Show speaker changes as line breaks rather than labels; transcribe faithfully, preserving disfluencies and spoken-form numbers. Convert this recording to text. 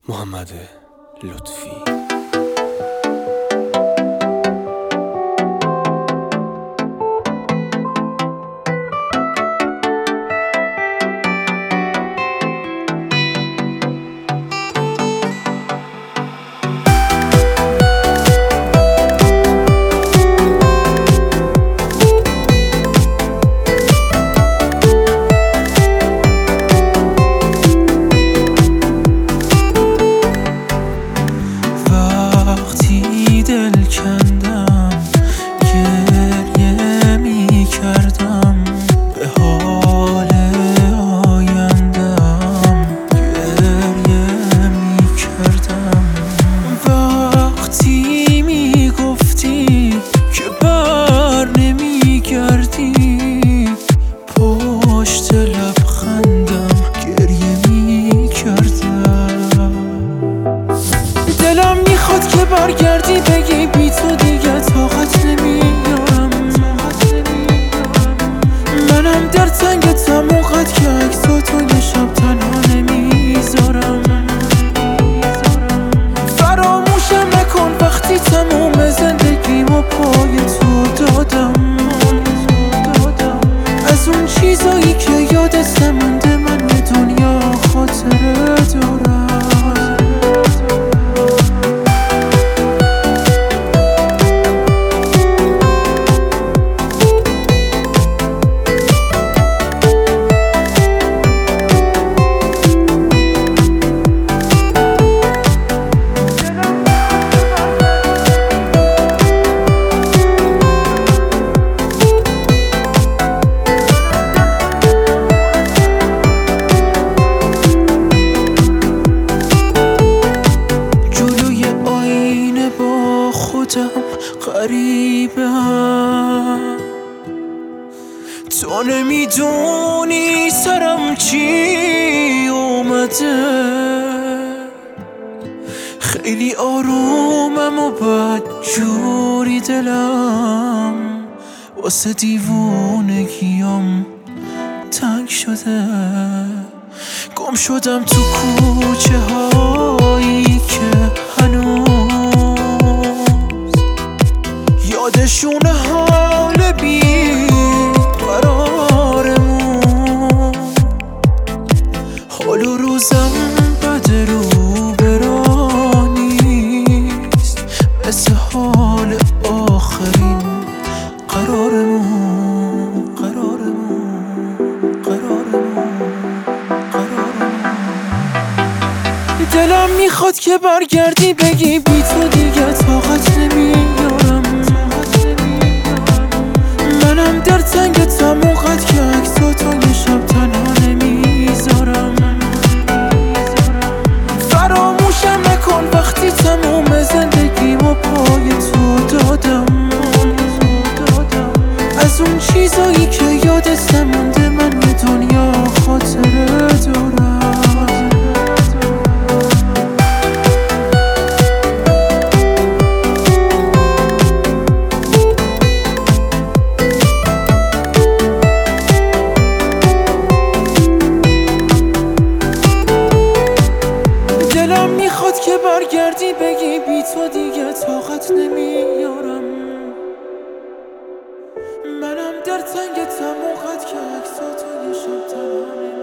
محمد لطفی.
دل کندم گریه می کردم به حال آیندم گریه می کردم وقتی می گفتی که بر نمی گردی پشت لبخندم گریه می کردم دلم میخواد که برگردی بگی بی تو دیگه طاقت نمیارم منم در تنگ تموقت که عکساتو یه شب تنها نمیذارم فراموشم نکن وقتی تموم زندگیمو پای تو دادم از اون چیزایی که یادت نمونده من یه دنیا خاطره دارم غریبم تو نمیدونی سرم چی اومده خیلی آرومم و بدجوری دلم واسه دیوونگیم تنگ شده گم شدم تو کوچه هایی که هنوز یادشون حال بی قرارمون حال و روزم بد رو برا نیست مثل حال آخرین قرارمون قرارمون قرارمون قرارمون دلم میخواد که برگردی بگی بی تو دیگه طاقت نمیارم منم در تنگ تموقت که عکساتو یه شب تنها نمیذارم فراموشم نکن وقتی تموم زندگیمو پای تو دادم از اون چیزایی که یادت نمونده من یه دنیا خاطره دارم دلم میخواد که برگردی بگی بی تو دیگه طاقت نمیارم منم در تنگ تموقت که عکساتو یه شب تنها